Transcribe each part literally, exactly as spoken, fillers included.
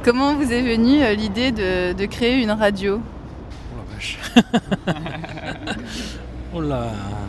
Comment vous est venue euh, l'idée de, de créer une radio ? Oh la vache. Oh là.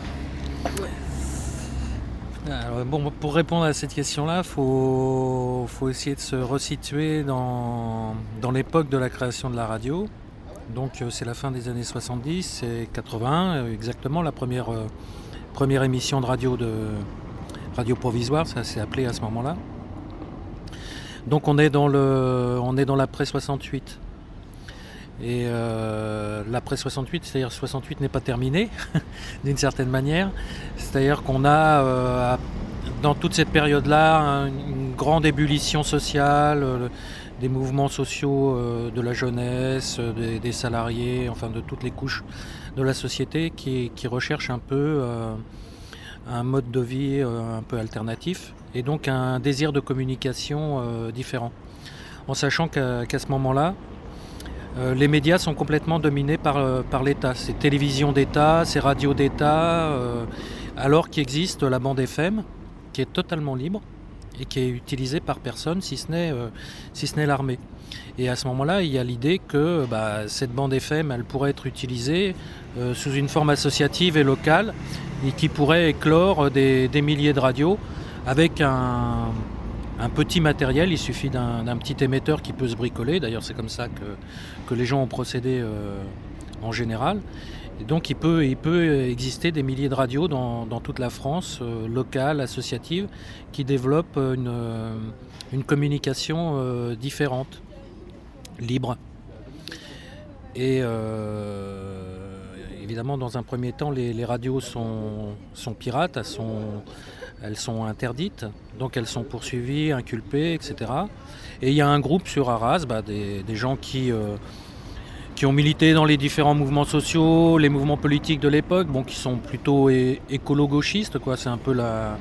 Alors, bon, pour répondre à cette question-là, il faut, faut essayer de se resituer dans, dans l'époque de la création de la radio. Donc euh, c'est la fin des années soixante-dix, c'est quatre-vingts euh, exactement, la première, euh, première émission de radio, de radio provisoire, ça s'est appelé à ce moment-là. Donc on est dans, le, on est dans l'après soixante-huit. Et euh, l'après soixante-huit, c'est-à-dire soixante-huit n'est pas terminé, d'une certaine manière. C'est-à-dire qu'on a, euh, dans toute cette période-là, une grande ébullition sociale, euh, des mouvements sociaux euh, de la jeunesse, des, des salariés, enfin de toutes les couches de la société qui, qui recherchent un peu euh, un mode de vie euh, un peu alternatif et donc un désir de communication euh, différent. En sachant qu'à, qu'à ce moment-là, Euh, les médias sont complètement dominés par, euh, par l'État. C'est télévision d'État, c'est radio d'État, euh, alors qu'il existe la bande F M qui est totalement libre et qui est utilisée par personne si ce n'est, euh, si ce n'est l'armée. Et à ce moment-là, il y a l'idée que bah, cette bande F M, elle pourrait être utilisée euh, sous une forme associative et locale et qui pourrait éclore des, des milliers de radios avec un... un petit matériel, il suffit d'un, d'un petit émetteur qui peut se bricoler. D'ailleurs, c'est comme ça que, que les gens ont procédé euh, en général. Et donc, il peut, il peut exister des milliers de radios dans, dans toute la France, euh, locale, associative, qui développent une, une communication euh, différente, libre. Et euh, évidemment, dans un premier temps, les, les radios sont, sont pirates, elles sont... Elles sont interdites, donc elles sont poursuivies, inculpées, et cetera. Et il y a un groupe sur Arras, bah, des, des gens qui, euh, qui ont milité dans les différents mouvements sociaux, les mouvements politiques de l'époque, bon, qui sont plutôt é- écolo-gauchistes, quoi. C'est un peu la,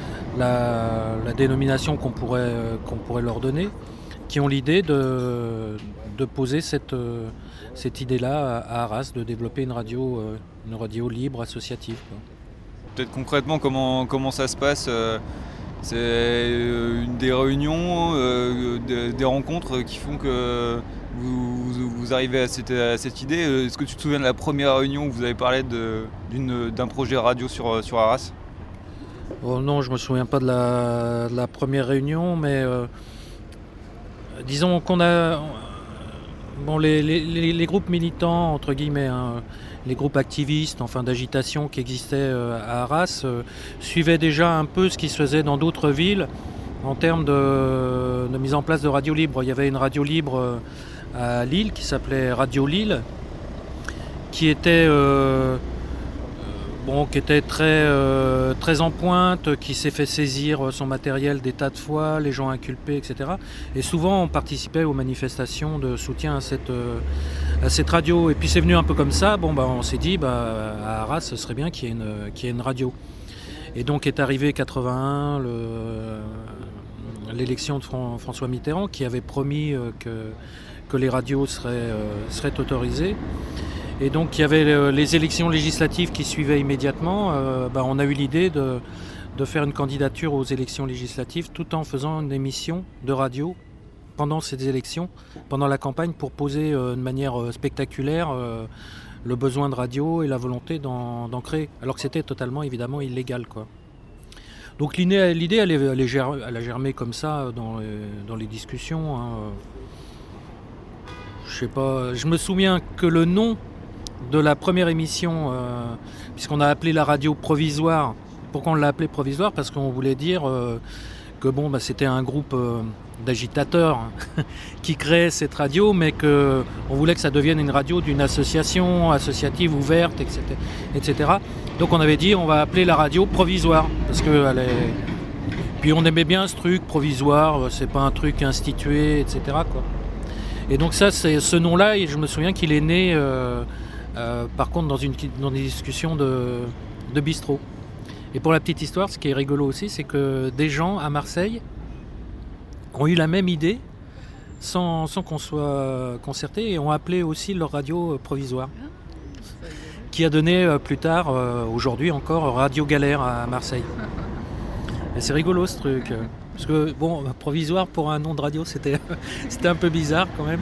la, la dénomination qu'on pourrait, euh, qu'on pourrait leur donner, qui ont l'idée de, de poser cette, euh, cette idée-là à Arras, de développer une radio, euh, une radio libre, associative, quoi. Peut-être concrètement comment, comment ça se passe, euh, c'est une des réunions, euh, des, des rencontres qui font que vous, vous, vous arrivez à cette, à cette idée. Est-ce que tu te souviens de la première réunion où vous avez parlé de, d'une, d'un projet radio sur, sur Arras ? Oh non, je me souviens pas de la, de la première réunion, mais euh, disons qu'on a... Bon, les, les, les groupes militants, entre guillemets, hein, les groupes activistes, enfin d'agitation qui existaient euh, à Arras, euh, suivaient déjà un peu ce qui se faisait dans d'autres villes en termes de, de mise en place de radio libre. Il y avait une radio libre euh, à Lille qui s'appelait Radio Lille, qui était, euh, bon, qui était très, euh, très en pointe, qui s'est fait saisir son matériel des tas de fois, les gens inculpés, et cetera. Et souvent on participait aux manifestations de soutien à cette, euh, à cette radio. Et puis c'est venu un peu comme ça, bon, bah, on s'est dit bah, à Arras ce serait bien qu'il y ait une, qu'il y ait une radio. Et donc est arrivé quatre-vingt-un, le, l'élection de Fran- François Mitterrand qui avait promis euh, que, que les radios seraient, euh, seraient autorisées. Et donc il y avait les élections législatives qui suivaient immédiatement. Euh, bah, on a eu l'idée de, de faire une candidature aux élections législatives tout en faisant une émission de radio pendant ces élections, pendant la campagne, pour poser euh, de manière euh, spectaculaire euh, le besoin de radio et la volonté d'en, d'en créer, alors que c'était totalement évidemment illégal, quoi. Donc l'idée, l'idée elle, est, elle, est ger, elle a germé comme ça dans les, dans les discussions. Hein. Je sais pas, je me souviens que le nom de la première émission, euh, puisqu'on a appelé la radio provisoire. Pourquoi on l'a appelée provisoire ? Parce qu'on voulait dire euh, que bon, bah, c'était un groupe euh, d'agitateurs qui créait cette radio, mais qu'on voulait que ça devienne une radio d'une association associative ouverte, et cetera, et cetera. Donc on avait dit on va appeler la radio provisoire, parce que elle est... Puis on aimait bien ce truc provisoire, c'est pas un truc institué, et cetera, quoi. Et donc ça, c'est ce nom-là, et je me souviens qu'il est né... Euh, Euh, par contre dans, une, dans des discussions de, de bistrot. Et pour la petite histoire, ce qui est rigolo aussi, c'est que des gens à Marseille ont eu la même idée sans, sans qu'on soit concerté et ont appelé aussi leur radio provisoire, qui a donné euh, plus tard, euh, aujourd'hui encore, Radio Galère à Marseille. Et c'est rigolo ce truc. Parce que, bon, provisoire pour un nom de radio, c'était, c'était un peu bizarre quand même.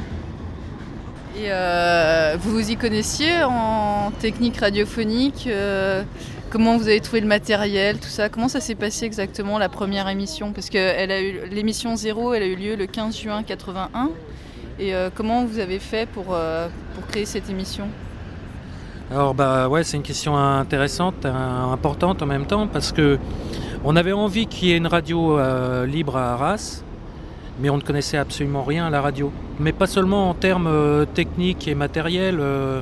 Et euh, vous vous y connaissiez en technique radiophonique euh, Comment vous avez trouvé le matériel, tout ça? Comment ça s'est passé exactement la première émission? Parce que elle a eu, l'émission zéro, elle a eu lieu le quinze juin quatre-vingt-un. Et euh, comment vous avez fait pour, euh, pour créer cette émission? Alors bah ouais, c'est une question intéressante, importante en même temps, parce que on avait envie qu'il y ait une radio euh, libre à Arras, mais on ne connaissait absolument rien à la radio. Mais pas seulement en termes euh, techniques et matériels, euh,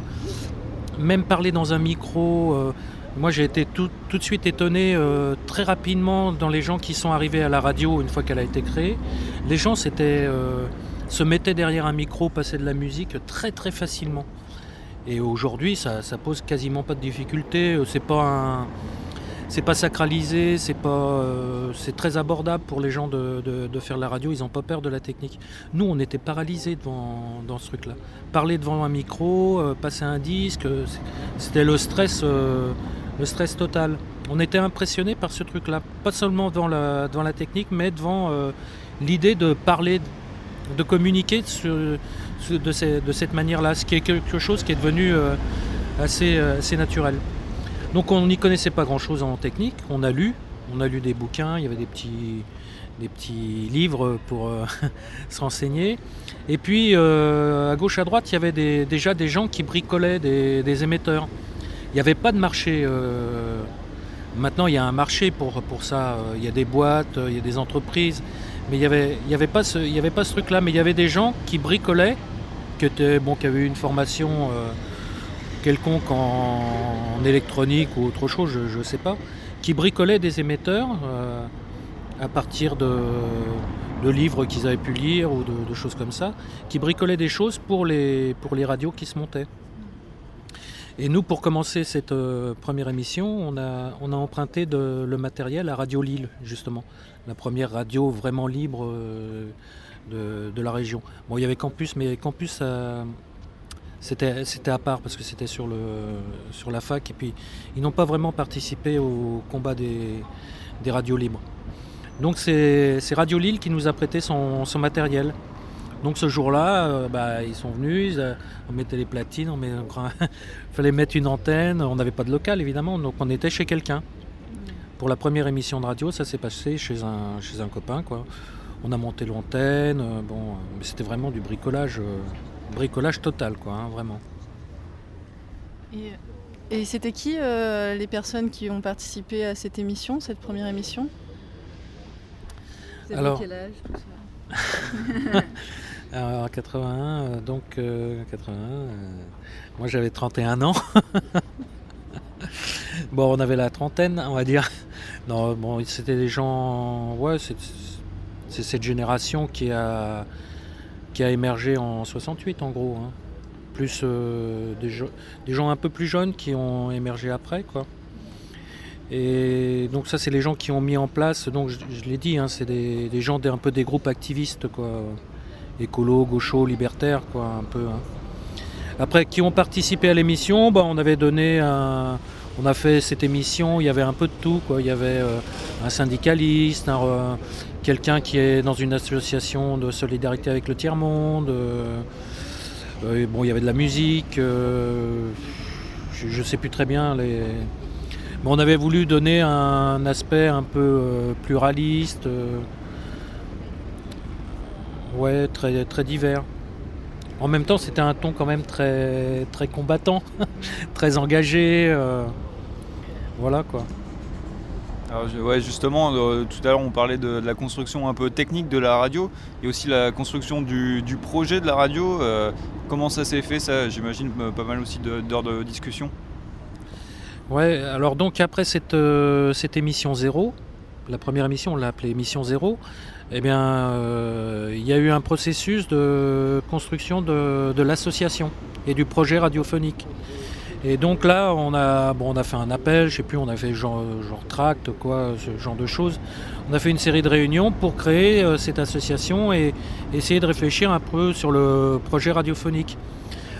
même parler dans un micro. Euh, moi j'ai été tout, tout de suite étonné euh, très rapidement dans les gens qui sont arrivés à la radio une fois qu'elle a été créée. Les gens c'était, euh, se mettaient derrière un micro, passaient de la musique très très facilement. Et aujourd'hui ça, ça pose quasiment pas de difficulté. C'est pas un... C'est pas sacralisé, c'est, pas, euh, c'est très abordable pour les gens de, de, de faire la radio, ils n'ont pas peur de la technique. Nous, on était paralysés devant, dans ce truc-là. Parler devant un micro, euh, passer un disque, euh, c'était le stress, euh, le stress total. On était impressionnés par ce truc-là, pas seulement devant la, devant la technique, mais devant euh, l'idée de parler, de communiquer sur, sur, de, ces, de cette manière-là, ce qui est quelque chose qui est devenu euh, assez, euh, assez naturel. Donc on n'y connaissait pas grand-chose en technique, on a lu, on a lu des bouquins, il y avait des petits, des petits livres pour euh, se renseigner. Et puis euh, à gauche à droite, il y avait des, déjà des gens qui bricolaient des, des émetteurs. Il n'y avait pas de marché. Euh, maintenant il y a un marché pour, pour ça, il y a des boîtes, il y a des entreprises, mais il n'y avait, il y avait pas ce, il y avait pas ce truc-là. Mais il y avait des gens qui bricolaient, qui, étaient, bon, qui avaient eu une formation... Euh, quelconque en, en électronique ou autre chose, je ne sais pas, qui bricolaient des émetteurs euh, à partir de, de livres qu'ils avaient pu lire ou de, de choses comme ça, qui bricolaient des choses pour les, pour les radios qui se montaient. Et nous, pour commencer cette euh, première émission, on a, on a emprunté de, le matériel à Radio Lille, justement, la première radio vraiment libre euh, de, de la région. Bon, il y avait Campus, mais Campus... Euh, C'était, c'était à part parce que c'était sur, le, sur la fac et puis ils n'ont pas vraiment participé au combat des, des radios libres. Donc c'est, c'est Radio Lille qui nous a prêté son, son matériel. Donc ce jour-là, euh, bah, ils sont venus, ils, on mettait les platines, on met, il fallait mettre une antenne, on n'avait pas de local évidemment, donc on était chez quelqu'un. Pour la première émission de radio, ça s'est passé chez un, chez un copain, quoi. On a monté l'antenne, euh, bon, mais c'était vraiment du bricolage. Euh, Bricolage total, quoi, hein, vraiment. Et, et c'était qui euh, les personnes qui ont participé à cette émission, cette première émission? Vous avez Alors, quel âge tout ça? Alors, quatre-vingt-un, euh, donc euh, quatre-vingt-un, euh, moi j'avais trente et un ans. Bon, on avait la trentaine, on va dire. Non, bon, c'était des gens, ouais, c'est, c'est cette génération qui a. qui a émergé en soixante-huit en gros, hein. Plus euh, des, jo- des gens un peu plus jeunes qui ont émergé après, quoi. Et donc ça c'est les gens qui ont mis en place, donc je, je l'ai dit, hein, c'est des, des gens, des, un peu des groupes activistes, quoi, écolos, gauchos, libertaires, quoi, un peu. Hein. Après qui ont participé à l'émission, bah, on avait donné un... On a fait cette émission, il y avait un peu de tout, quoi. Il y avait euh, un syndicaliste, un, euh, quelqu'un qui est dans une association de solidarité avec le tiers-monde. Euh, euh, bon, il y avait de la musique. Euh, je ne sais plus très bien. Les... Mais on avait voulu donner un aspect un peu euh, pluraliste. Euh, ouais, très, très divers. En même temps, c'était un ton quand même très, très combattant, très engagé. Euh, voilà quoi. Alors, je- ouais, justement, euh, tout à l'heure on parlait de, de la construction un peu technique de la radio et aussi la construction du, du projet de la radio. Euh, comment ça s'est fait ça? J'imagine euh, pas mal aussi de- d'heures de discussion. Ouais, alors donc après cette, euh, cette émission zéro, la première émission, on l'a appelée émission zéro, eh bien, euh, il y a eu un processus de construction de, de l'association et du projet radiophonique. Et donc là, on a, bon, on a fait un appel, je sais plus, on a fait genre, genre tract, quoi, ce genre de choses. On a fait une série de réunions pour créer euh, cette association et essayer de réfléchir un peu sur le projet radiophonique.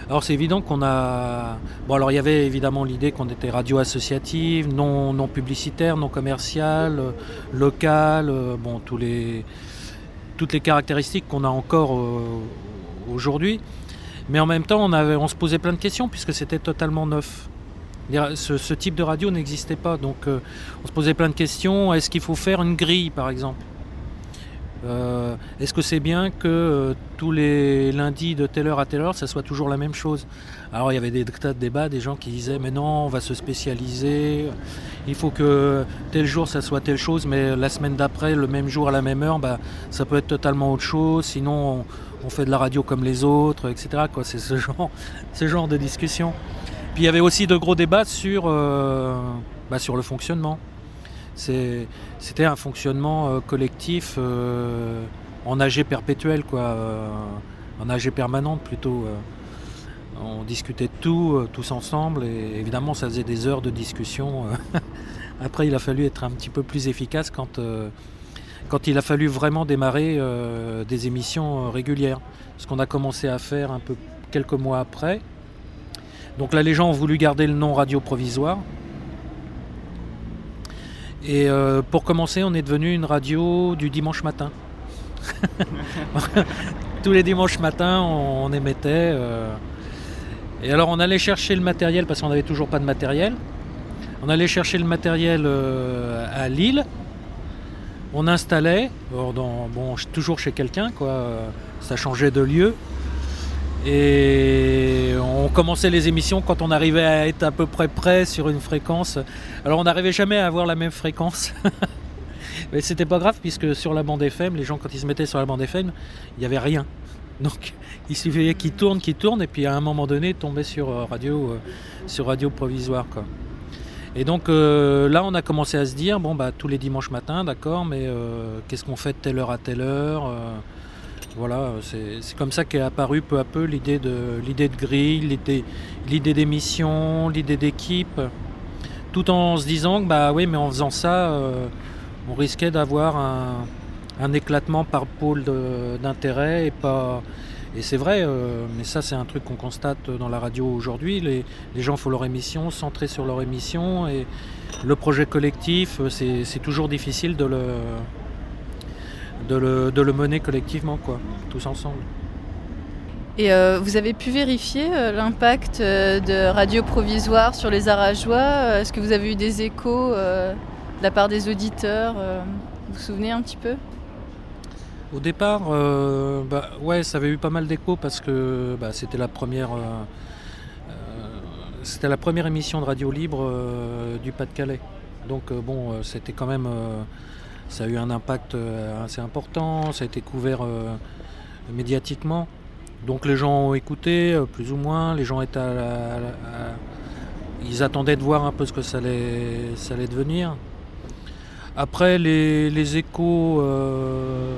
Alors c'est évident qu'on a... Bon alors il y avait évidemment l'idée qu'on était radio associative, non, non publicitaire, non commerciale, euh, locale, euh, bon tous les, toutes les caractéristiques qu'on a encore euh, aujourd'hui. Mais en même temps on, avait, on se posait plein de questions puisque c'était totalement neuf. Ce, ce type de radio n'existait pas, donc euh, on se posait plein de questions. Est-ce qu'il faut faire une grille par exemple ? Euh, est-ce que c'est bien que euh, tous les lundis de telle heure à telle heure ça soit toujours la même chose ? Alors il y avait des tas de débats, des gens qui disaient mais non, on va se spécialiser, il faut que tel jour ça soit telle chose, mais la semaine d'après, le même jour à la même heure, bah, ça peut être totalement autre chose, sinon on, on fait de la radio comme les autres, et cetera quoi. C'est ce genre, ce genre de discussion. Puis il y avait aussi de gros débats sur, euh, bah, sur le fonctionnement. C'est, c'était un fonctionnement euh, collectif euh, en A G perpétuel, quoi, euh, en A G permanente plutôt. Euh. On discutait de tout, euh, tous ensemble, et évidemment ça faisait des heures de discussion. Euh. Après il a fallu être un petit peu plus efficace quand, euh, quand il a fallu vraiment démarrer euh, des émissions euh, régulières. Ce qu'on a commencé à faire un peu quelques mois après. Donc là les gens ont voulu garder le nom Radio Provisoire. Et euh, pour commencer, on est devenu une radio du dimanche matin. Tous les dimanches matins, on, on émettait. Euh... Et alors, on allait chercher le matériel parce qu'on n'avait toujours pas de matériel. On allait chercher le matériel euh, à Lille. On installait, dans, bon, toujours chez quelqu'un, quoi. Ça changeait de lieu. Et on commençait les émissions quand on arrivait à être à peu près près sur une fréquence. Alors on n'arrivait jamais à avoir la même fréquence. Mais c'était pas grave puisque sur la bande F M, les gens quand ils se mettaient sur la bande F M, il n'y avait rien. Donc il suffisait qu'ils tournent, qu'ils tournent et puis à un moment donné tomber sur radio, euh, sur radio provisoire, quoi. Et donc euh, là on a commencé à se dire, bon bah tous les dimanches matins, d'accord, mais euh, qu'est-ce qu'on fait de telle heure à telle heure euh, Voilà, c'est, c'est comme ça qu'est apparue peu à peu l'idée de, l'idée de grille, l'idée, l'idée d'émission, l'idée d'équipe, tout en se disant que bah oui, mais en faisant ça, euh, on risquait d'avoir un, un éclatement par pôle de, d'intérêt et pas. Et c'est vrai, euh, mais ça c'est un truc qu'on constate dans la radio aujourd'hui. Les, les gens font leur émission, centrés sur leur émission, et le projet collectif, c'est, c'est toujours difficile de le. De le, de le mener collectivement, quoi, tous ensemble. Et euh, vous avez pu vérifier euh, l'impact euh, de Radio Provisoire sur les Arageois ? Est-ce que vous avez eu des échos euh, de la part des auditeurs euh, Vous vous souvenez un petit peu ? Au départ, euh, bah, ouais, ça avait eu pas mal d'échos parce que bah, c'était la première, euh, euh, c'était la première émission de radio libre euh, du Pas-de-Calais. Donc euh, bon, euh, c'était quand même... Euh, Ça a eu un impact assez important, ça a été couvert euh, médiatiquement. Donc les gens ont écouté, euh, plus ou moins. Les gens étaient à la, à la, à... Ils attendaient de voir un peu ce que ça allait, ça allait devenir. Après, les, les échos... Euh...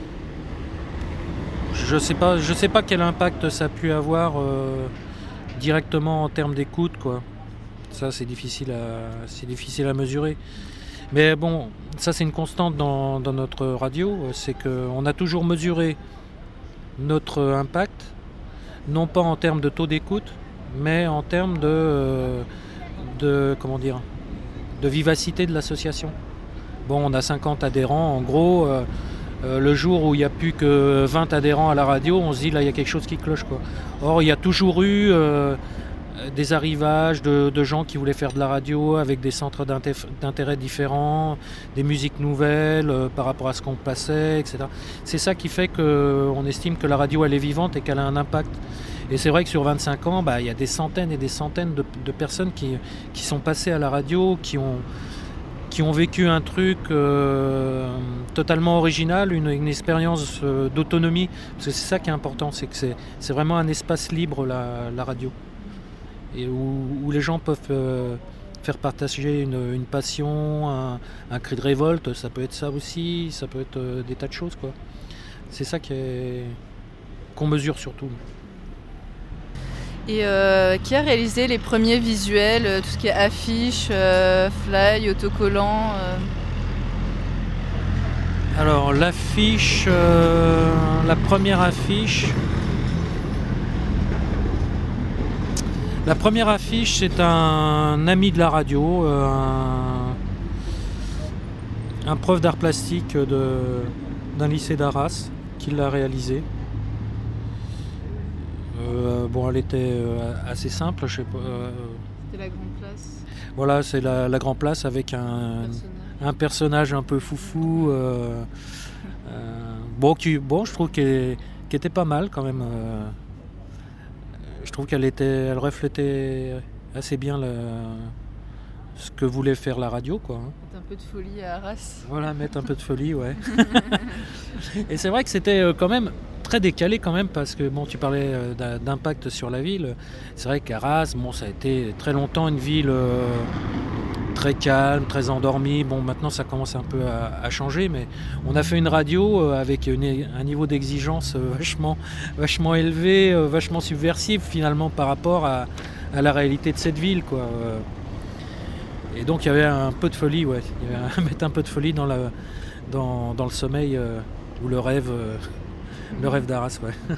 Je ne sais pas, je sais pas quel impact ça a pu avoir euh, directement en termes d'écoute, quoi. Ça, c'est difficile à, c'est difficile à mesurer. Mais bon, ça c'est une constante dans, dans notre radio, c'est qu'on a toujours mesuré notre impact, non pas en termes de taux d'écoute, mais en termes de, de, comment dire, de vivacité de l'association. Bon, on a cinquante adhérents, en gros, euh, euh, le jour où il n'y a plus que vingt adhérents à la radio, on se dit là il y a quelque chose qui cloche, quoi. Or, il y a toujours eu... Euh, des arrivages de, de gens qui voulaient faire de la radio avec des centres d'intérêt différents, des musiques nouvelles euh, par rapport à ce qu'on passait, et cetera. C'est ça qui fait qu'on estime que la radio elle est vivante et qu'elle a un impact. Et c'est vrai que sur vingt-cinq ans, bah, y a des centaines et des centaines de, de personnes qui, qui sont passées à la radio, qui ont, qui ont vécu un truc euh, totalement original, une, une expérience euh, d'autonomie. Parce que c'est ça qui est important, c'est que c'est, c'est vraiment un espace libre, la, la radio. Et où, où les gens peuvent euh, faire partager une, une passion, un, un cri de révolte, ça peut être ça aussi, ça peut être euh, des tas de choses, quoi. C'est ça qui est, qu'on mesure surtout. Et euh, qui a réalisé les premiers visuels, tout ce qui est affiches, euh, fly, autocollants euh... Alors l'affiche, euh, la première affiche... La première affiche, c'est un ami de la radio, euh, un, un prof d'art plastique de, d'un lycée d'Arras qui l'a réalisée. Euh, bon, elle était euh, assez simple, je sais pas. Euh, C'était la grande place. Voilà, c'est la, la grande place avec un, Personnage. un personnage un peu foufou. Euh, euh, bon, qui, bon, je trouve qu'elle, qu'elle était pas mal quand même. Euh, je trouve qu'elle était, elle reflétait assez bien le, ce que voulait faire la radio, quoi. Mettre un peu de folie à Arras. Voilà, mettre un peu de folie, ouais. Et c'est vrai que c'était euh, quand même très décalé quand même parce que bon, tu parlais euh, d'impact sur la ville. C'est vrai qu'Arras, bon, ça a été très longtemps une ville euh, très calme, très endormie. Bon, maintenant ça commence un peu à, à changer, mais on a fait une radio euh, avec une, un niveau d'exigence euh, vachement, vachement élevé, euh, vachement subversif finalement par rapport à, à la réalité de cette ville, quoi. Et donc il y avait un peu de folie, ouais. Il y avait un, mettre un peu de folie dans, la, dans, dans le sommeil euh, ou le rêve. Euh, Le rêve d'Arras, ouais.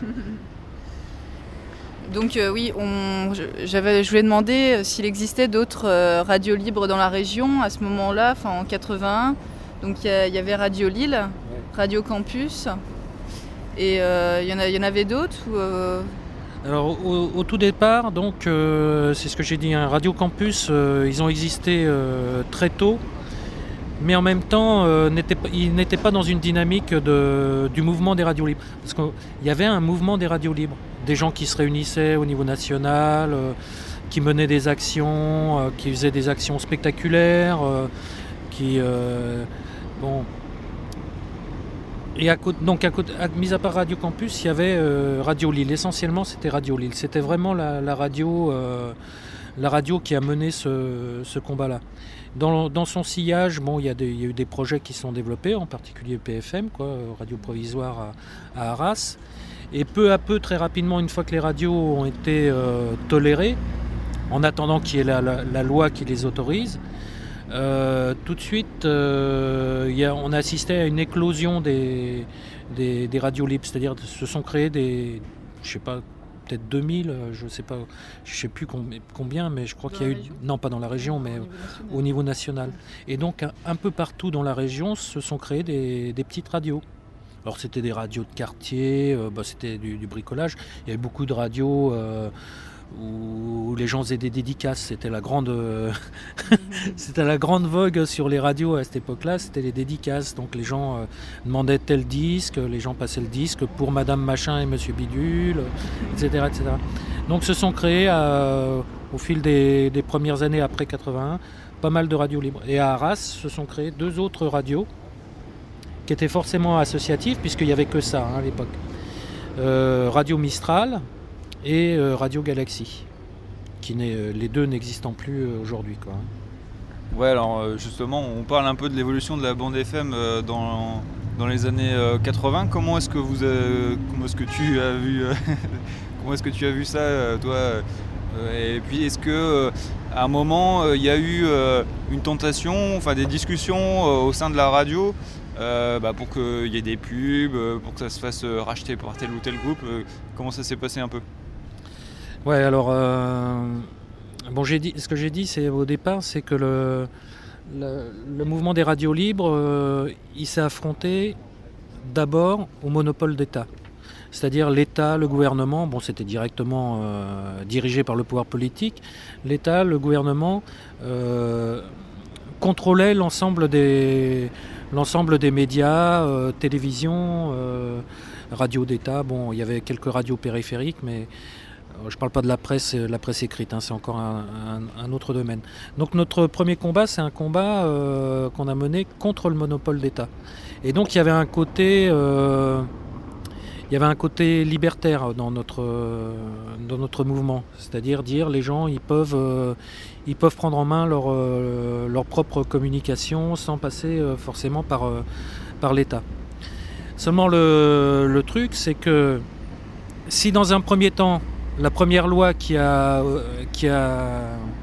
Donc euh, oui, on, j'avais, je voulais demander s'il existait d'autres euh, radios libres dans la région à ce moment-là, enfin en quatre-vingt-un. Donc il y, y avait Radio Lille, ouais. Radio Campus, et il euh, y, y en avait d'autres ou, euh... Alors au, au tout départ, donc euh, c'est ce que j'ai dit, hein, Radio Campus, euh, ils ont existé euh, très tôt. Mais en même temps, euh, n'était, il n'était pas dans une dynamique de, du mouvement des radios libres. Parce qu'il y avait un mouvement des radios libres. Des gens qui se réunissaient au niveau national, euh, qui menaient des actions, euh, qui faisaient des actions spectaculaires, euh, qui... Euh, bon... Et à côté, donc, à côté, à, mis à part Radio Campus, il y avait euh, Radio Lille. Essentiellement, c'était Radio Lille. C'était vraiment la, la, radio, euh, la radio qui a mené ce, ce combat-là. Dans, dans son sillage, bon, il y, a des, il y a eu des projets qui sont développés, en particulier P F M, quoi, radio provisoire à, à Arras. Et peu à peu, très rapidement, une fois que les radios ont été euh, tolérées, en attendant qu'il y ait la, la, la loi qui les autorise, euh, tout de suite, euh, il y a, on a assisté à une éclosion des, des, des radios libres. C'est-à-dire se sont créés des, je sais pas, peut-être deux mille, je sais pas, je sais plus combien, mais je crois dans qu'il y a eu, région. non pas dans la région, mais au niveau national. Au niveau national. Et donc un, un peu partout dans la région se sont créées des, des petites radios. Alors c'était des radios de quartier, euh, bah, c'était du, du bricolage. Il y avait beaucoup de radios euh, où les gens faisaient des dédicaces. C'était la grande, euh, c'était la grande vogue sur les radios à cette époque-là. C'était les dédicaces. Donc les gens euh, demandaient tel disque, les gens passaient le disque pour Madame Machin et Monsieur Bidule, et cetera, et cetera. Donc se sont créés euh, au fil des, des premières années après quatre-vingt-un pas mal de radios libres. Et à Arras se sont créées deux autres radios qui étaient forcément associatives puisqu'il n'y avait que ça hein, à l'époque. Euh, Radio Mistral et euh, Radio Galaxie, qui n'est, les deux n'existant plus euh, aujourd'hui, quoi. Ouais, alors justement, on parle un peu de l'évolution de la bande F M euh, dans, dans les années euh, quatre-vingts. Comment est-ce que vous, euh, comment est-ce que tu as vu, euh, comment est-ce que tu as vu ça, euh, toi euh, Et puis, est-ce que euh, à un moment, il euh, y a eu euh, une tentation, enfin des discussions euh, au sein de la radio? Euh, bah pour qu'il y ait des pubs, pour que ça se fasse racheter par tel ou tel groupe. Euh, comment ça s'est passé un peu? Ouais, alors, euh, bon, j'ai dit, ce que j'ai dit c'est, au départ, c'est que le, le, le mouvement des radios libres, euh, il s'est affronté d'abord au monopole d'État. C'est-à-dire l'État, le gouvernement, bon, c'était directement euh, dirigé par le pouvoir politique, l'État, le gouvernement euh, contrôlait l'ensemble des... L'ensemble des médias, euh, télévision, euh, radio d'État, bon, il y avait quelques radios périphériques, mais euh, je ne parle pas de la presse, la presse écrite, hein, c'est encore un, un, un autre domaine. Donc notre premier combat, c'est un combat euh, qu'on a mené contre le monopole d'État. Et donc il y avait un côté, euh, il y avait un côté libertaire dans notre, euh, dans notre mouvement, c'est-à-dire dire les gens, ils peuvent... Euh, ils peuvent prendre en main leur, euh, leur propre communication sans passer euh, forcément par, euh, par l'État. Seulement le, le truc, c'est que si dans un premier temps, la première loi qui a, euh, qui a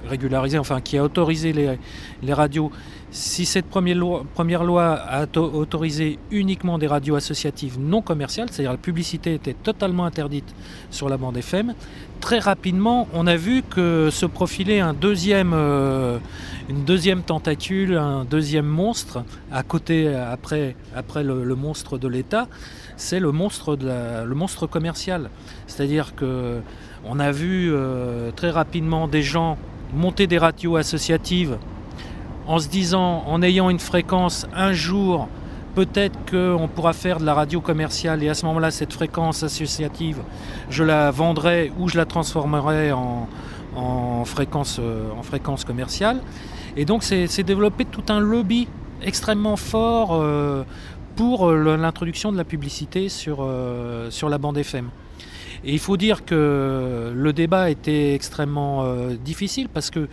régularisé, enfin qui a autorisé les, les radios, si cette première loi, première loi a auto- autorisé uniquement des radios associatives non commerciales, c'est-à-dire la publicité était totalement interdite sur la bande F M, très rapidement on a vu que se profilait un deuxième, euh, une deuxième tentacule, un deuxième monstre, à côté, après, après le, le monstre de l'État, c'est le monstre, de la, le monstre commercial. C'est-à-dire qu'on a vu euh, très rapidement des gens monter des radios associatives en se disant, en ayant une fréquence, un jour, peut-être qu'on pourra faire de la radio commerciale et à ce moment-là, cette fréquence associative, je la vendrai ou je la transformerai en, en, fréquence, euh, en fréquence commerciale. Et donc, c'est, c'est développé tout un lobby extrêmement fort euh, pour l'introduction de la publicité sur, euh, sur la bande F M. Et il faut dire que le débat était extrêmement euh, difficile parce que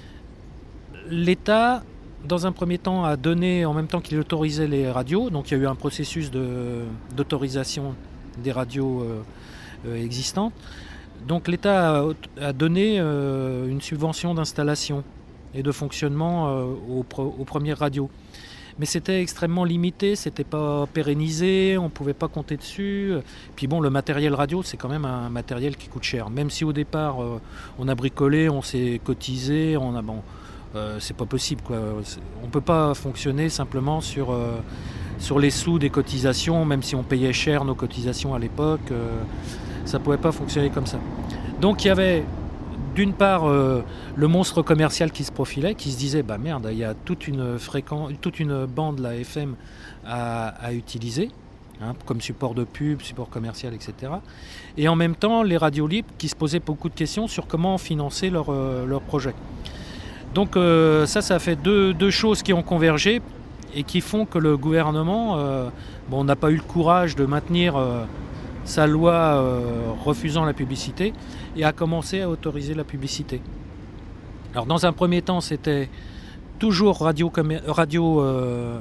l'État, dans un premier temps, a donné, en même temps qu'il autorisait les radios, donc il y a eu un processus de, d'autorisation des radios euh, euh, existantes. Donc l'État a, a donné euh, une subvention d'installation et de fonctionnement euh, aux, aux premières radios. Mais c'était extrêmement limité, c'était pas pérennisé, on ne pouvait pas compter dessus. Puis bon, le matériel radio, c'est quand même un matériel qui coûte cher. Même si au départ, euh, on a bricolé, on s'est cotisé, on a bon, euh, c'est pas possible, quoi. On peut pas fonctionner simplement sur, euh, sur les sous des cotisations, même si on payait cher nos cotisations à l'époque, euh, ça pouvait pas fonctionner comme ça. Donc il y avait d'une part euh, le monstre commercial qui se profilait, qui se disait bah merde, il y a toute une fréquence, toute une bande la F M à, à utiliser, hein, comme support de pub, support commercial, et cetera. Et en même temps les radios libres qui se posaient beaucoup de questions sur comment financer leur, euh, leur projet. Donc euh, ça, ça a fait deux, deux choses qui ont convergé et qui font que le gouvernement euh, bon, n'a pas eu le courage de maintenir euh, sa loi euh, refusant la publicité et a commencé à autoriser la publicité. Alors dans un premier temps, c'était toujours radio, commer- radio euh,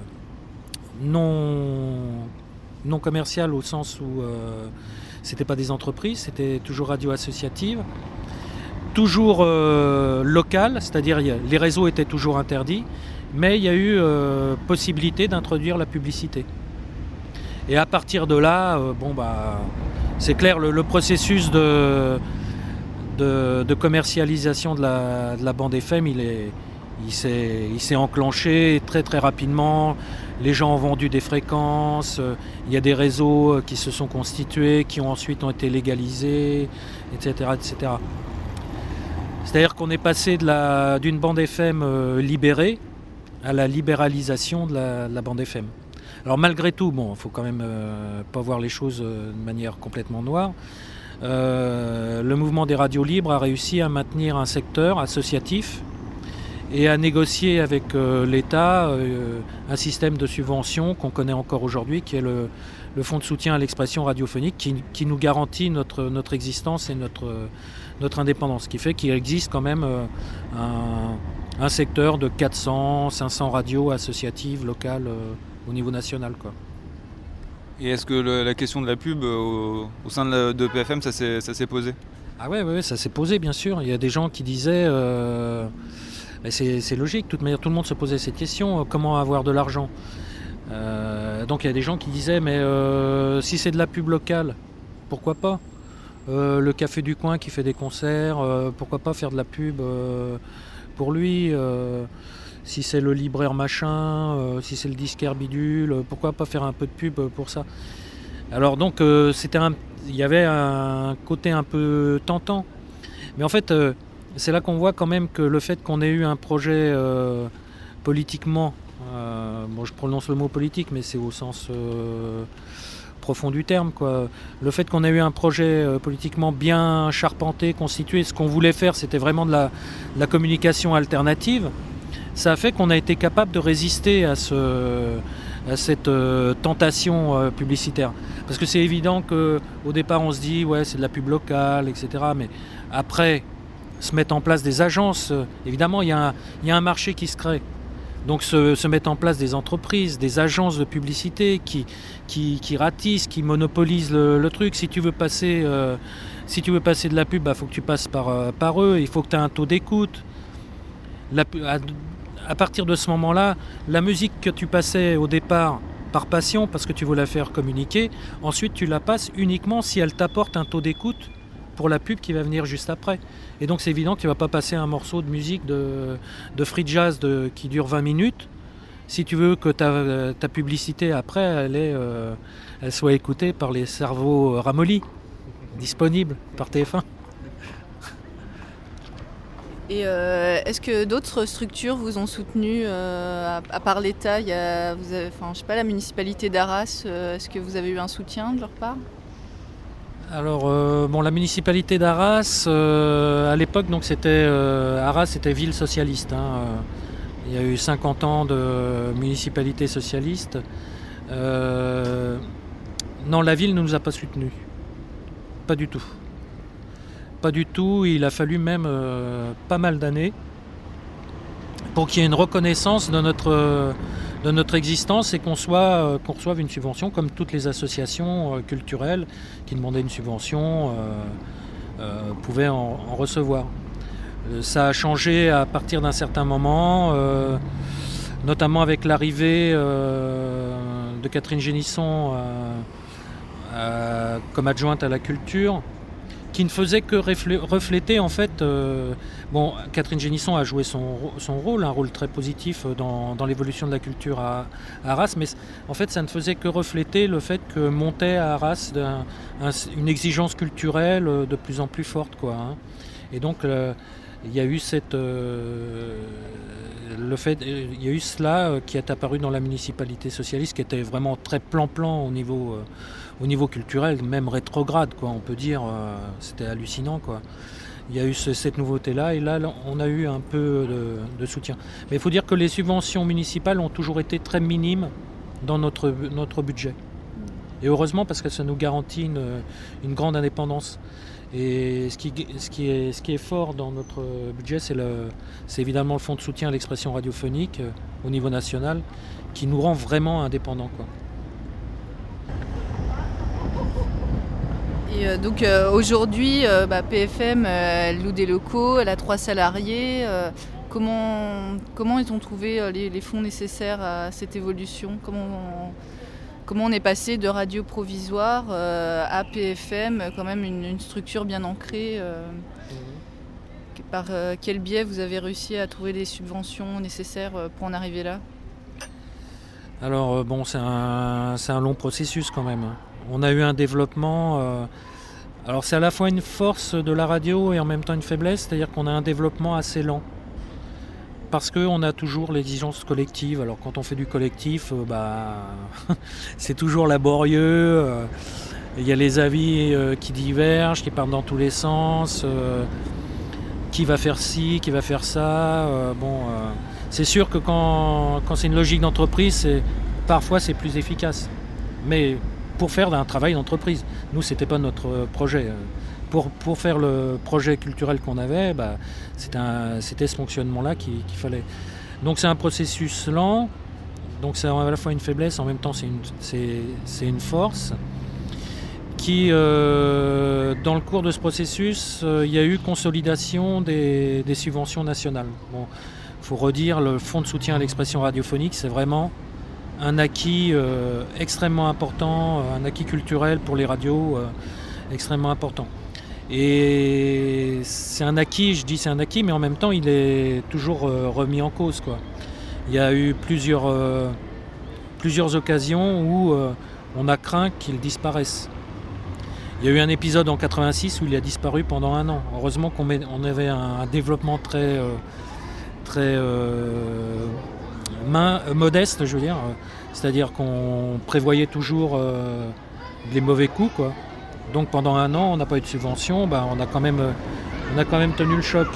non, non commerciale au sens où euh, c'était pas des entreprises, c'était toujours radio associative, toujours euh, locale, c'est-à-dire les réseaux étaient toujours interdits, mais il y a eu euh, possibilité d'introduire la publicité. Et à partir de là, euh, bon bah, c'est clair, le, le processus de, de, de commercialisation de la, de la bande F M, il, est, il, s'est, il s'est enclenché très très rapidement. Les gens ont vendu des fréquences, euh, il y a des réseaux qui se sont constitués, qui ont ensuite ont été légalisés, et cetera, et cetera. C'est-à-dire qu'on est passé de la, d'une bande F M euh, libérée à la libéralisation de la, de la bande F M. Alors malgré tout, bon, il ne faut quand même euh, pas voir les choses euh, de manière complètement noire. Euh, le mouvement des radios libres a réussi à maintenir un secteur associatif et à négocier avec euh, l'État euh, un système de subvention qu'on connaît encore aujourd'hui, qui est le, le Fonds de soutien à l'expression radiophonique, qui, qui nous garantit notre, notre existence et notre, notre indépendance, ce qui fait qu'il existe quand même euh, un, un secteur de quatre cents à cinq cents radios associatives locales euh, au niveau national, quoi. Et est-ce que le, la question de la pub au, au sein de, la, de P F M, ça s'est, ça s'est posé ? Ah ouais, ouais, ça s'est posé, bien sûr. Il y a des gens qui disaient, euh, c'est, c'est logique, de toute manière, tout le monde se posait cette question, euh, comment avoir de l'argent ? euh, Donc il y a des gens qui disaient, mais euh, si c'est de la pub locale, pourquoi pas ? euh, Le Café du Coin qui fait des concerts, euh, pourquoi pas faire de la pub euh, pour lui euh, Si c'est le libraire machin, euh, si c'est le disquaire bidule, euh, pourquoi pas faire un peu de pub pour ça ? Alors donc euh, c'était un, il y avait un côté un peu tentant. Mais en fait, euh, c'est là qu'on voit quand même que le fait qu'on ait eu un projet euh, politiquement, euh, bon je prononce le mot politique, mais c'est au sens euh, profond du terme, quoi. Le fait qu'on ait eu un projet euh, politiquement bien charpenté, constitué, ce qu'on voulait faire, c'était vraiment de la, de la communication alternative. Ça a fait qu'on a été capable de résister à, ce, à cette euh, tentation euh, publicitaire. Parce que c'est évident qu'au départ on se dit ouais c'est de la pub locale, et cetera. Mais après se mettent en place des agences, euh, évidemment il y, y a un marché qui se crée. Donc se, se mettent en place des entreprises, des agences de publicité qui, qui, qui ratissent, qui monopolisent le, le truc. Si tu veux passer, euh, si tu veux passer de la pub, il bah, faut que tu passes par, euh, par eux, il faut que tu aies un taux d'écoute. la, à, à partir de ce moment-là, la musique que tu passais au départ par passion, parce que tu veux la faire communiquer, ensuite tu la passes uniquement si elle t'apporte un taux d'écoute pour la pub qui va venir juste après. Et donc c'est évident que tu ne vas pas passer un morceau de musique de, de free jazz de, qui dure vingt minutes si tu veux que ta, ta publicité après elle, est, euh, elle soit écoutée par les cerveaux ramollis, disponibles par T F un. Et euh, est-ce que d'autres structures vous ont soutenu euh, à, à part l'État? Il y a, vous avez, enfin, je sais pas, la municipalité d'Arras, euh, est-ce que vous avez eu un soutien de leur part? Alors, euh, bon, la municipalité d'Arras, euh, à l'époque, donc c'était euh, Arras, c'était ville socialiste. Hein, euh, il y a eu cinquante ans de municipalité socialiste. Euh, non, la ville ne nous a pas soutenus. Pas du tout. Pas du tout. Il a fallu même euh, pas mal d'années pour qu'il y ait une reconnaissance de notre, de notre existence et qu'on soit, euh, qu'on reçoive une subvention, comme toutes les associations euh, culturelles qui demandaient une subvention euh, euh, pouvaient en, en recevoir. Euh, ça a changé à partir d'un certain moment, euh, notamment avec l'arrivée euh, de Catherine Génisson euh, euh, comme adjointe à la culture, qui ne faisait que refléter en fait. Euh, bon, Catherine Génisson a joué son, son rôle, un rôle très positif dans, dans l'évolution de la culture à, à Arras, mais en fait ça ne faisait que refléter le fait que montait à Arras un, un, une exigence culturelle de plus en plus forte, quoi. Hein. Et donc euh, il y a eu cette, euh, le fait, il y a eu cela qui est apparu dans la municipalité socialiste, qui était vraiment très plan-plan au niveau. Euh, Au niveau culturel, même rétrograde, quoi, on peut dire, euh, c'était hallucinant, quoi. Il y a eu ce, cette nouveauté-là, et là, on a eu un peu de, de soutien. Mais il faut dire que les subventions municipales ont toujours été très minimes dans notre, notre budget. Et heureusement, parce que ça nous garantit une, une grande indépendance. Et ce qui, ce, qui est, ce qui est fort dans notre budget, c'est, le, c'est évidemment le fonds de soutien à l'expression radiophonique euh, au niveau national, qui nous rend vraiment indépendants, quoi. Et euh, donc euh, aujourd'hui, euh, bah, P F M, euh, elle loue des locaux, elle a trois salariés. Euh, comment, comment ils ont trouvé euh, les, les fonds nécessaires à cette évolution? Comment on, comment on est passé de radio provisoire euh, à P F M, quand même une, une structure bien ancrée euh, mmh. Par euh, quel biais vous avez réussi à trouver les subventions nécessaires pour en arriver là? Alors euh, bon, c'est un, c'est un long processus quand même. On a eu un développement, euh, alors c'est à la fois une force de la radio et en même temps une faiblesse, c'est-à-dire qu'on a un développement assez lent. Parce qu'on a toujours l'exigence collective. Alors quand on fait du collectif, euh, bah, c'est toujours laborieux, euh, il y a les avis euh, qui divergent, qui partent dans tous les sens, euh, qui va faire ci, qui va faire ça. Euh, bon, euh, c'est sûr que quand, quand c'est une logique d'entreprise, c'est, parfois c'est plus efficace. Mais pour faire un travail d'entreprise. Nous, c'était pas notre projet. Pour, pour faire le projet culturel qu'on avait, bah, c'était, un, c'était ce fonctionnement-là qu'il, qu'il fallait. Donc c'est un processus lent, donc c'est à la fois une faiblesse, en même temps c'est une, c'est, c'est une force. Qui, euh, dans le cours de ce processus, euh, il y a eu consolidation des, des subventions nationales. Bon, faut redire, le fonds de soutien à l'expression radiophonique, c'est vraiment un acquis euh, extrêmement important, un acquis culturel pour les radios euh, extrêmement important. Et c'est un acquis, je dis c'est un acquis, mais en même temps il est toujours euh, remis en cause, quoi. Il y a eu plusieurs, euh, plusieurs occasions où euh, on a craint qu'il disparaisse. Il y a eu un épisode en quatre-vingt-six où il a disparu pendant un an. Heureusement qu'on met, on avait un, un développement très, euh, très euh, main, euh, modeste, je veux dire. C'est-à-dire qu'on prévoyait toujours euh, les mauvais coups, quoi. Donc pendant un an, on n'a pas eu de subvention, bah, on, a quand même, on a quand même tenu le choc.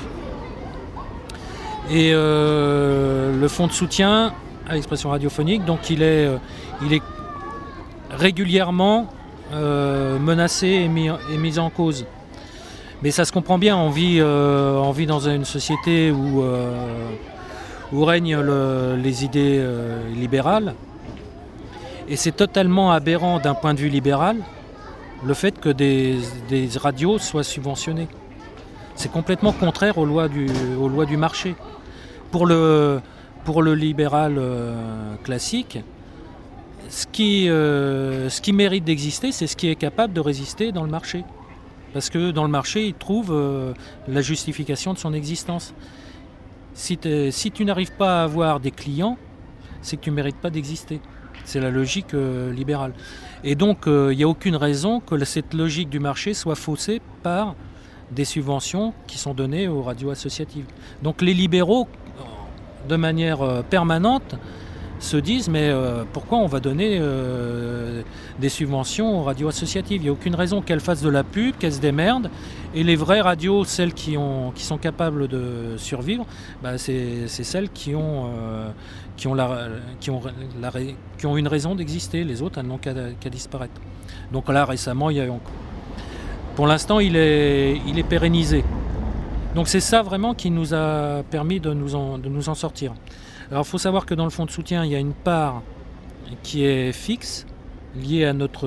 Et euh, le fonds de soutien à l'expression radiophonique, donc il est, euh, il est régulièrement euh, menacé et mis, et mis en cause. Mais ça se comprend bien, on vit, euh, on vit dans une société où, euh, où règnent le, les idées euh, libérales. Et c'est totalement aberrant d'un point de vue libéral le fait que des, des radios soient subventionnées. C'est complètement contraire aux lois du, aux lois du marché. pour le, pour le libéral euh, classique, ce qui, euh, ce qui mérite d'exister, c'est ce qui est capable de résister dans le marché. Parce que dans le marché, il trouve euh, la justification de son existence. Si, si tu n'arrives pas à avoir des clients, c'est que tu ne mérites pas d'exister. C'est la logique euh, libérale. Et donc, il euh, n'y a aucune raison que cette logique du marché soit faussée par des subventions qui sont données aux radios associatives. Donc les libéraux, de manière euh, permanente, se disent mais euh, pourquoi on va donner euh, des subventions aux radios associatives? Il n'y a aucune raison qu'elles fassent de la pub, qu'elles se démerdent. Et les vraies radios, celles qui, ont, qui sont capables de survivre, bah c'est, c'est celles qui ont, euh, qui, ont la, qui, ont la, qui ont une raison d'exister. Les autres, elles n'ont qu'à, qu'à disparaître. Donc là, récemment, il y a eu encore... Pour l'instant, il est, il est pérennisé. Donc c'est ça vraiment qui nous a permis de nous en, de nous en sortir. Alors il faut savoir que dans le fonds de soutien, il y a une part qui est fixe, liée à notre,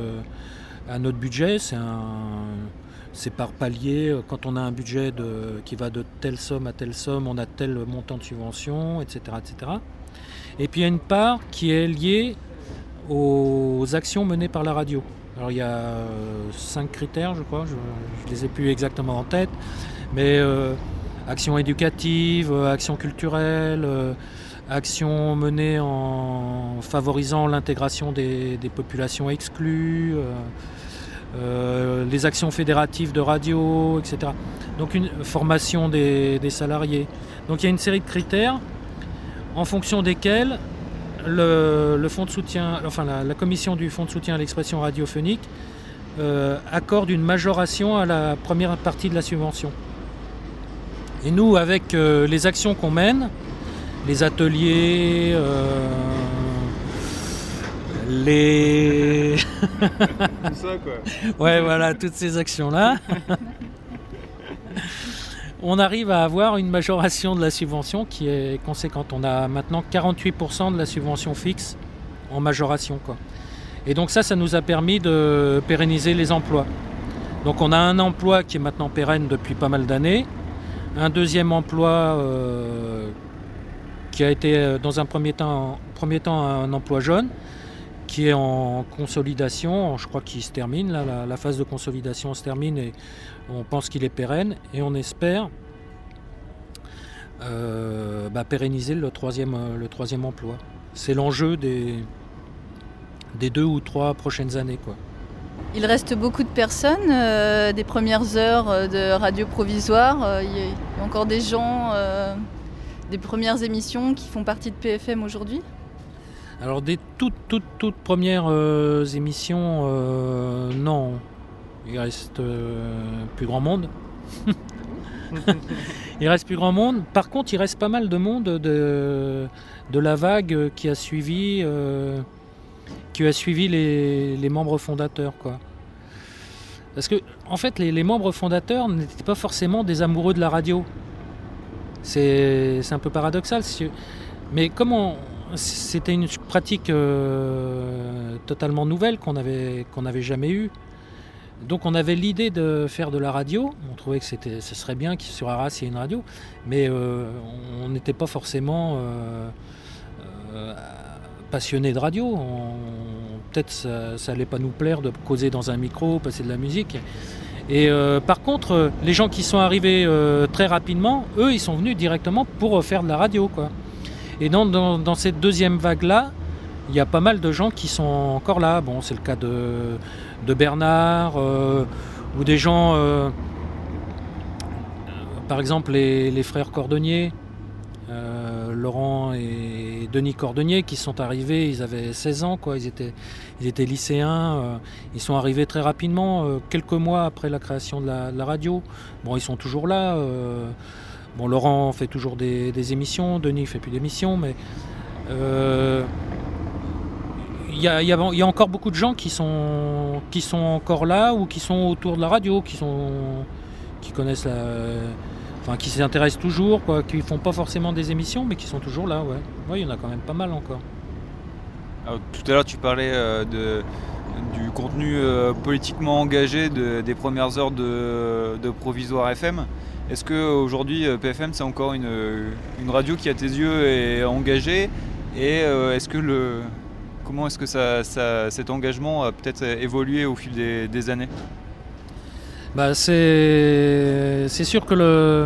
à notre budget. C'est, un, c'est par palier. Quand on a un budget de, qui va de telle somme à telle somme, on a tel montant de subvention, et cetera, et cetera. Et puis il y a une part qui est liée aux actions menées par la radio. Alors il y a cinq critères, je crois, je ne les ai plus exactement en tête, mais euh, actions éducatives, actions culturelles, euh, actions menées en favorisant l'intégration des, des populations exclues, euh, euh, les actions fédératives de radio, et cetera. Donc une formation des, des salariés. Donc il y a une série de critères en fonction desquels le, le fonds de soutien, enfin la, la commission du fonds de soutien à l'expression radiophonique euh, accorde une majoration à la première partie de la subvention. Et nous, avec euh, les actions qu'on mène, les ateliers, euh, les... Tout ça, quoi. Ouais, voilà, toutes ces actions-là, on arrive à avoir une majoration de la subvention qui est conséquente. On a maintenant quarante-huit pour cent de la subvention fixe en majoration, quoi. Et donc ça, ça nous a permis de pérenniser les emplois. Donc on a un emploi qui est maintenant pérenne depuis pas mal d'années. Un deuxième emploi euh, qui a été dans un premier temps, premier temps un emploi jeune, qui est en consolidation, je crois qu'il se termine, là, la, la phase de consolidation se termine et on pense qu'il est pérenne et on espère euh, bah, pérenniser le troisième, le troisième emploi. C'est l'enjeu des, des deux ou trois prochaines années, quoi. Il reste beaucoup de personnes, euh, des premières heures de radio provisoire. Euh, il y a encore des gens, euh, des premières émissions qui font partie de P F M aujourd'hui? Alors des toutes, toutes, toutes premières euh, émissions, euh, non. Il reste euh, plus grand monde. Il reste plus grand monde. Par contre, il reste pas mal de monde de, de la vague qui a suivi... Euh, qui a suivi les, les membres fondateurs, quoi. Parce que, en fait, les, les membres fondateurs n'étaient pas forcément des amoureux de la radio. C'est, c'est un peu paradoxal. Mais comme on, c'était une pratique euh, totalement nouvelle qu'on avait, qu'on n'avait jamais eue, donc on avait l'idée de faire de la radio. On trouvait que c'était, ce serait bien qu'il sur Arras il y ait une radio, mais euh, on n'était pas forcément... Euh, euh, passionné de radio, on, peut-être ça, ça allait pas nous plaire de causer dans un micro, passer de la musique. Et euh, par contre, les gens qui sont arrivés euh, très rapidement, eux, ils sont venus directement pour faire de la radio, quoi. Et dans, dans, dans cette deuxième vague-là, il y a pas mal de gens qui sont encore là. Bon, c'est le cas de, de Bernard, euh, ou des gens, euh, par exemple les, les frères Cordonnier, Euh, Laurent et Denis Cordonnier qui sont arrivés, ils avaient seize ans, quoi. Ils étaient, ils étaient lycéens, euh, ils sont arrivés très rapidement, euh, quelques mois après la création de la, de la radio. Bon, ils sont toujours là. Euh, bon, Laurent fait toujours des, des émissions, Denis fait plus d'émissions, mais euh, il y a, y a, y a encore beaucoup de gens qui sont, qui sont encore là ou qui sont autour de la radio, qui, sont, qui connaissent la... Enfin, qui s'intéressent toujours, quoi, qui ne font pas forcément des émissions, mais qui sont toujours là, ouais. Ouais, il y en a quand même pas mal encore. Alors, tout à l'heure, tu parlais euh, de, du contenu euh, politiquement engagé de, des premières heures de, de Provisoire F M. Est-ce qu'aujourd'hui, P F M, c'est encore une, une radio qui, à tes yeux, est engagée? Et euh, est-ce que le, comment est-ce que ça, ça, cet engagement a peut-être évolué au fil des, des années? Bah c'est, c'est sûr que le...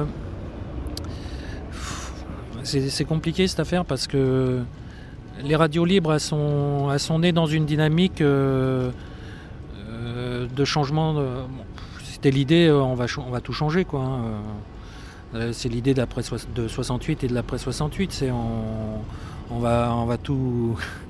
C'est, c'est compliqué cette affaire parce que les radios libres, elles sont, elles sont nées dans une dynamique euh, euh, de changement. De, bon, c'était l'idée, euh, on va, on va tout changer, quoi. Hein. Euh, c'est l'idée de, l'après, de soixante-huit et de l'après soixante-huit. C'est on, on, va, on va tout...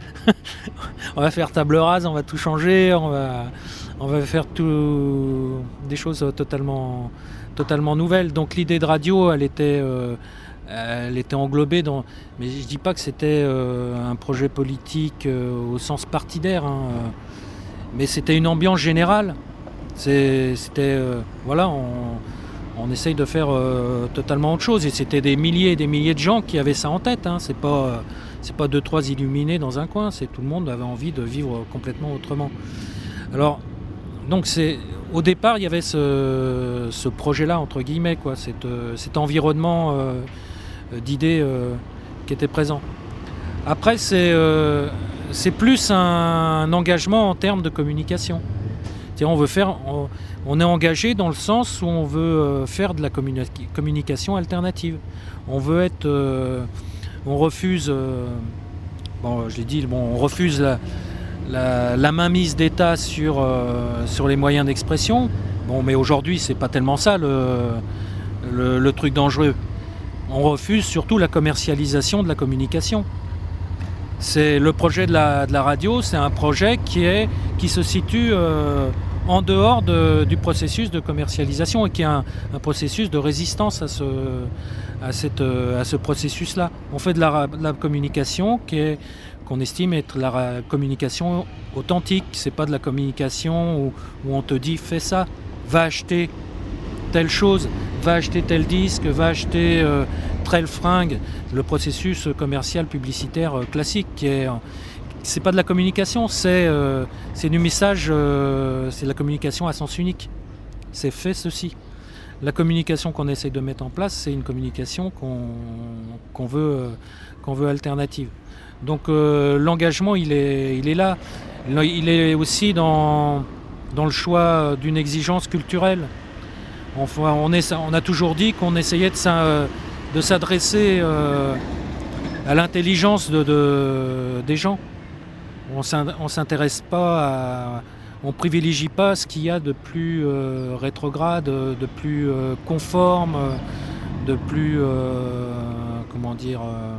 on va faire table rase, on va tout changer, on va, on va faire tout, des choses totalement, totalement nouvelles. Donc l'idée de radio, elle était... Euh, Elle était englobée dans... Mais je ne dis pas que c'était euh, un projet politique euh, au sens partidaire, hein, euh, mais c'était une ambiance générale. C'est, c'était... Euh, voilà, on, on essaye de faire euh, totalement autre chose. Et c'était des milliers et des milliers de gens qui avaient ça en tête. Hein. C'est pas, euh, c'est pas deux, trois illuminés dans un coin. C'est tout le monde avait envie de vivre complètement autrement. Alors, donc c'est... Au départ, il y avait ce, ce projet-là, entre guillemets, quoi, cet, euh, cet environnement... Euh, d'idées euh, qui étaient présents. Après, c'est, euh, c'est plus un, un engagement en termes de communication. C'est-à-dire, on veut faire, on, on est engagé dans le sens où on veut euh, faire de la communi- communication alternative. On veut être, euh, on refuse, euh, bon, je l'ai dit, bon, on refuse la, la, la mainmise d'État sur euh, sur les moyens d'expression. Bon, mais aujourd'hui, c'est pas tellement ça le, le, le truc dangereux. On refuse surtout la commercialisation de la communication. C'est le projet de la, de la radio, c'est un projet qui, est, qui se situe euh, en dehors de, du processus de commercialisation et qui est un, un processus de résistance à ce, à cette, à ce processus-là. On fait de la, de la communication qui est, qu'on estime être la communication authentique. C'est pas de la communication où, où on te dit fais ça, va acheter telle chose, va acheter tel disque, va acheter euh, telle fringue. Le processus commercial publicitaire euh, classique qui est, euh, c'est pas de la communication, c'est, euh, c'est du message, euh, c'est de la communication à sens unique. C'est fait ceci. La communication qu'on essaie de mettre en place, c'est une communication qu'on, qu'on veut, euh, qu'on veut alternative. Donc euh, l'engagement, il est, il est là. Il est aussi dans, dans le choix d'une exigence culturelle. Enfin, on, est, on a toujours dit qu'on essayait de, de s'adresser euh, à l'intelligence de, de, des gens. On ne s'intéresse pas à... On ne privilégie pas ce qu'il y a de plus euh, rétrograde, de plus euh, conforme, de plus... Euh, comment dire... Euh,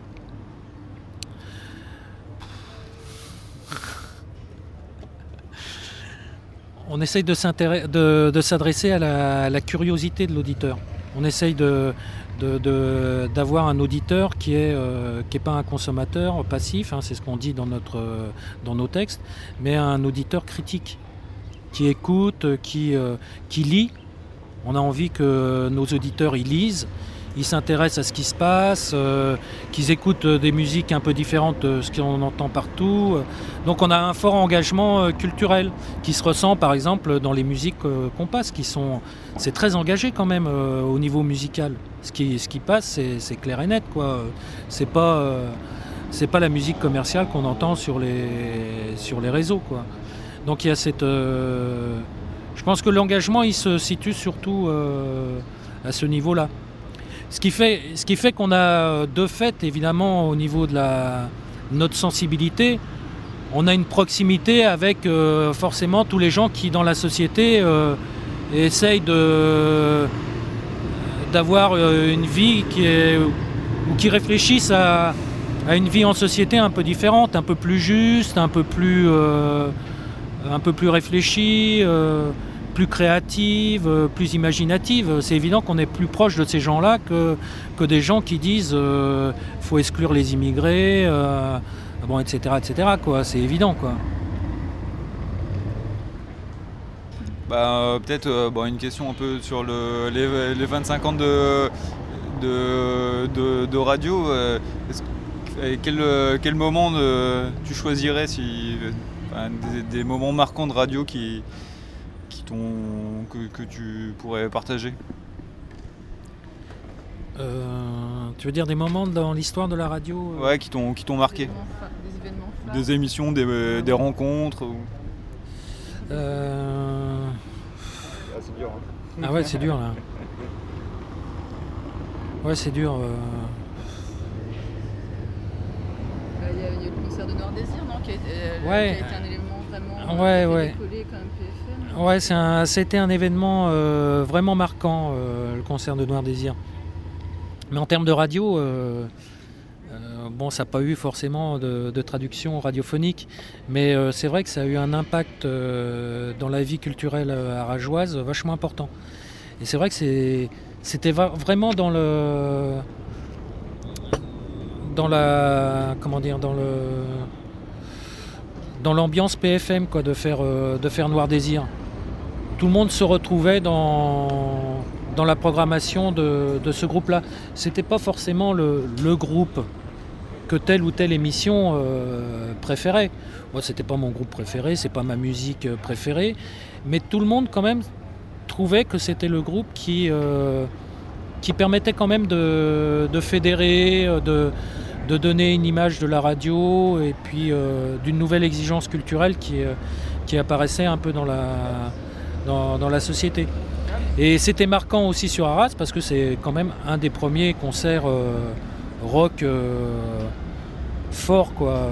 On essaye de, de, de s'adresser à la, à la curiosité de l'auditeur. On essaye de, de, de, d'avoir un auditeur qui n'est euh, qui est pas un consommateur passif, hein, c'est ce qu'on dit dans, notre, dans nos textes, mais un auditeur critique, qui écoute, qui, euh, qui lit. On a envie que nos auditeurs ils lisent, ils s'intéressent à ce qui se passe, euh, qu'ils écoutent des musiques un peu différentes de ce qu'on entend partout. Donc on a un fort engagement euh, culturel qui se ressent par exemple dans les musiques euh, qu'on passe, qui sont, c'est très engagé quand même euh, au niveau musical. Ce qui, ce qui passe, c'est, c'est clair et net, quoi. C'est pas, euh, c'est pas la musique commerciale qu'on entend sur les, sur les réseaux, quoi. Donc il y a cette... Euh, je pense que l'engagement il se situe surtout euh, à ce niveau-là. Ce qui fait, ce qui fait qu'on a de fait, évidemment, au niveau de la, notre sensibilité, on a une proximité avec euh, forcément tous les gens qui, dans la société, euh, essayent de, d'avoir une vie qui est, ou qui réfléchissent à, à une vie en société un peu différente, un peu plus juste, un peu plus, euh, un peu plus réfléchie. Euh, plus créative, plus imaginative. C'est évident qu'on est plus proche de ces gens-là que, que des gens qui disent euh, faut exclure les immigrés, euh, bon, et cetera, et cetera, quoi. C'est évident, quoi. Bah, euh, peut-être euh, bon, une question un peu sur le, les, les vingt-cinq ans de, de, de, de radio. Euh, quel, quel moment de, tu choisirais si... enfin, des, des moments marquants de radio qui, qui t'ont, que, que tu pourrais partager. Euh, tu veux dire des moments dans l'histoire de la radio euh... Ouais, qui t'ont, qui t'ont marqué. Des événements, enfin, des événements phares. Des émissions, des, des rencontres. Ou... Euh... Ah, c'est dur. Hein. Ah ouais, c'est dur là. Ouais, c'est dur. Euh... Il y, a, il y a le concert de Noir Désir, non, qui a été, euh, ouais. qui a été un élément vraiment ouais, euh, ouais. décollé comme P F M. Ouais, c'est un, c'était un événement euh, vraiment marquant, euh, le concert de Noir Désir. Mais en termes de radio, euh, euh, bon, ça n'a pas eu forcément de, de traduction radiophonique, mais euh, c'est vrai que ça a eu un impact euh, dans la vie culturelle arageoise vachement important. Et c'est vrai que c'est, c'était va- vraiment dans le, dans la, comment dire, dans le, dans l'ambiance P F M, quoi, de faire, euh, de faire Noir Désir. Tout le monde se retrouvait dans dans la programmation de, de ce groupe-là. C'était pas forcément le, le groupe que telle ou telle émission euh, préférait. Moi, c'était pas mon groupe préféré, c'est pas ma musique préférée, mais tout le monde quand même trouvait que c'était le groupe qui, euh, qui permettait quand même de, de fédérer, de, de donner une image de la radio et puis euh, d'une nouvelle exigence culturelle qui, euh, qui apparaissait un peu dans la, dans, dans la société. Et c'était marquant aussi sur Arras parce que c'est quand même un des premiers concerts euh, rock euh, forts, quoi.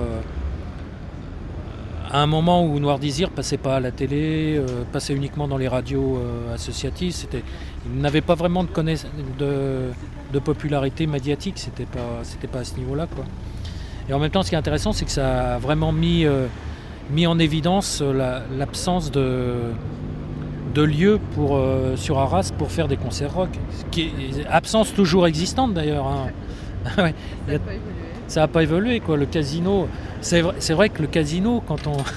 À un moment où Noir Désir passait pas à la télé, euh, passait uniquement dans les radios euh, associatives, c'était, il n'avait pas vraiment de, connaiss- de, de popularité médiatique, c'était pas, c'était pas à ce niveau-là, quoi. Et en même temps, ce qui est intéressant, c'est que ça a vraiment mis, euh, mis en évidence la, l'absence de de lieux pour, euh, sur Arras pour faire des concerts rock. Qui est, absence toujours existante d'ailleurs. Hein. Ouais. Ça n'a pas évolué. Ça n'a pas évolué, quoi. Le casino, c'est vrai, c'est vrai que le casino, quand on...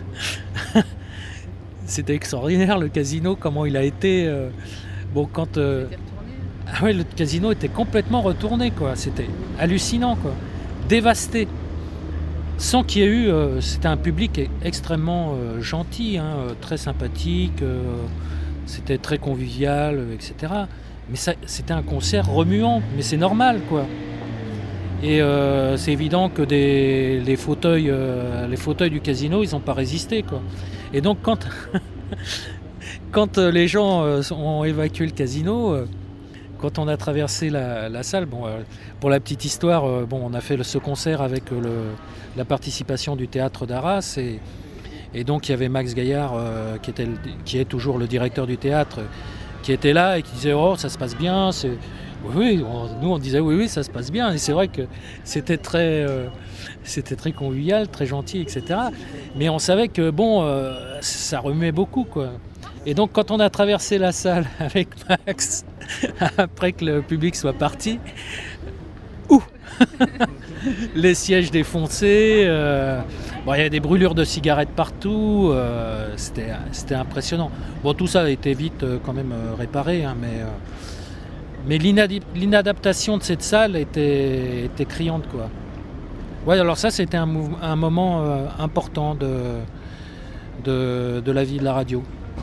C'était extraordinaire le casino, comment il a été... Euh... Bon, quand... Euh... Ah ouais, le casino était complètement retourné, quoi. C'était hallucinant, quoi. Dévasté. Sans qu'il y ait eu, euh, c'était un public extrêmement euh, gentil, hein, euh, très sympathique, euh, c'était très convivial, euh, et cetera. Mais ça, c'était un concert remuant, mais c'est normal, quoi. Et euh, c'est évident que des, les, fauteuils, euh, les fauteuils du casino, ils n'ont pas résisté, quoi. Et donc quand, quand les gens euh, ont évacué le casino, euh, quand on a traversé la, la salle, bon, euh, pour la petite histoire, euh, bon, on a fait le, ce concert avec euh, le, la participation du théâtre d'Arras et, et donc il y avait Max Gaillard euh, qui, était le, qui est toujours le directeur du théâtre qui était là et qui disait oh ça se passe bien, c'est... Oui, oui, on, nous on disait oui oui ça se passe bien et c'est vrai que c'était très, euh, c'était très convivial, très gentil, et cetera. Mais on savait que bon euh, ça remuait beaucoup, quoi. Et donc quand on a traversé la salle avec Max, après que le public soit parti, ouh les sièges défoncés, euh, bon, il y a des brûlures de cigarettes partout, euh, c'était, c'était impressionnant. Bon, tout ça a été vite euh, quand même euh, réparé, hein, mais, euh, mais l'inad- l'inadaptation de cette salle était, était criante, quoi. Ouais, alors ça, c'était un, mou- un moment euh, important de, de, de la vie de la radio.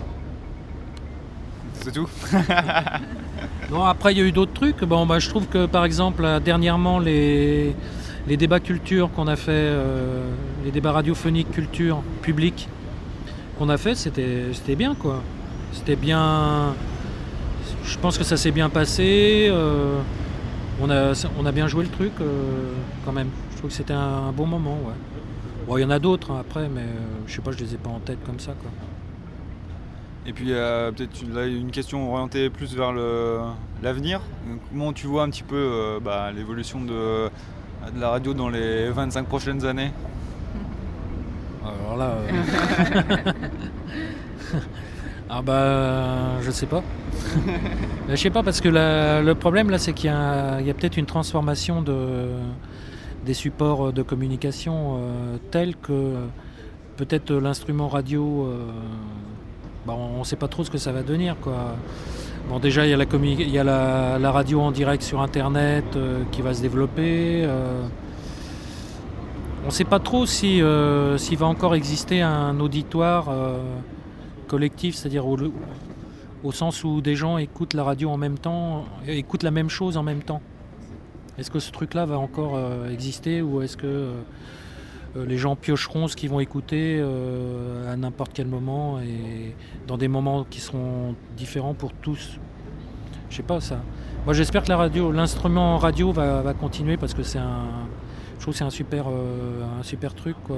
C'est tout. Bon, après, il y a eu d'autres trucs. Bon, bah, je trouve que, par exemple, dernièrement, les, les débats culture qu'on a fait, euh, les débats radiophoniques culture publique qu'on a fait, c'était, c'était bien, quoi. C'était bien... Je pense que ça s'est bien passé. Euh, on, a, on a bien joué le truc, euh, quand même. Je trouve que c'était un, un bon moment, ouais. Bon, il y en a d'autres, hein, après, mais euh, je sais pas, je les ai pas en tête comme ça, quoi. Et puis euh, peut-être une, là, une question orientée plus vers le, l'avenir. Comment tu vois un petit peu euh, bah, l'évolution de, de la radio dans les vingt-cinq prochaines années ? Alors là... Euh... ah bah... Je sais pas. Je sais pas parce que la, le problème là c'est qu'il y a, il y a peut-être une transformation de, des supports de communication euh, tels que peut-être l'instrument radio... Euh, Bon, on ne sait pas trop ce que ça va devenir, quoi. Bon, déjà, il y a la, communi- il y a la, la radio en direct sur Internet euh, qui va se développer. Euh, On ne sait pas trop si, euh, s'il va encore exister un auditoire euh, collectif, c'est-à-dire au, au sens où des gens écoutent la radio en même temps, écoutent la même chose en même temps. Est-ce que ce truc-là va encore euh, exister ou est-ce que euh, les gens piocheront ce qu'ils vont écouter euh, à n'importe quel moment et dans des moments qui seront différents pour tous? Je sais pas ça. Moi j'espère que la radio, l'instrument radio va, va continuer parce que c'est un, je trouve que c'est un super, euh, un super truc quoi.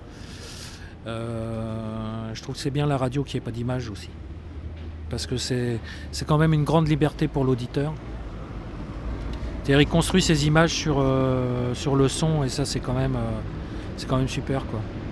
Euh, je trouve que c'est bien la radio qu'il n'y ait pas d'image aussi. Parce que c'est, c'est quand même une grande liberté pour l'auditeur. C'est-à-dire il construit ses images sur, euh, sur le son et ça c'est quand même, euh, c'est quand même super quoi.